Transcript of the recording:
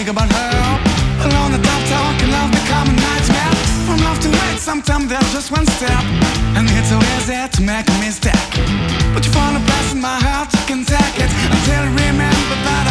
think about her. Alone the top talk and love become a nightmare. From love to hate, sometimes there's just one step, and it's so easy to make a mistake. But you found a place in my heart, you can take it until you remember that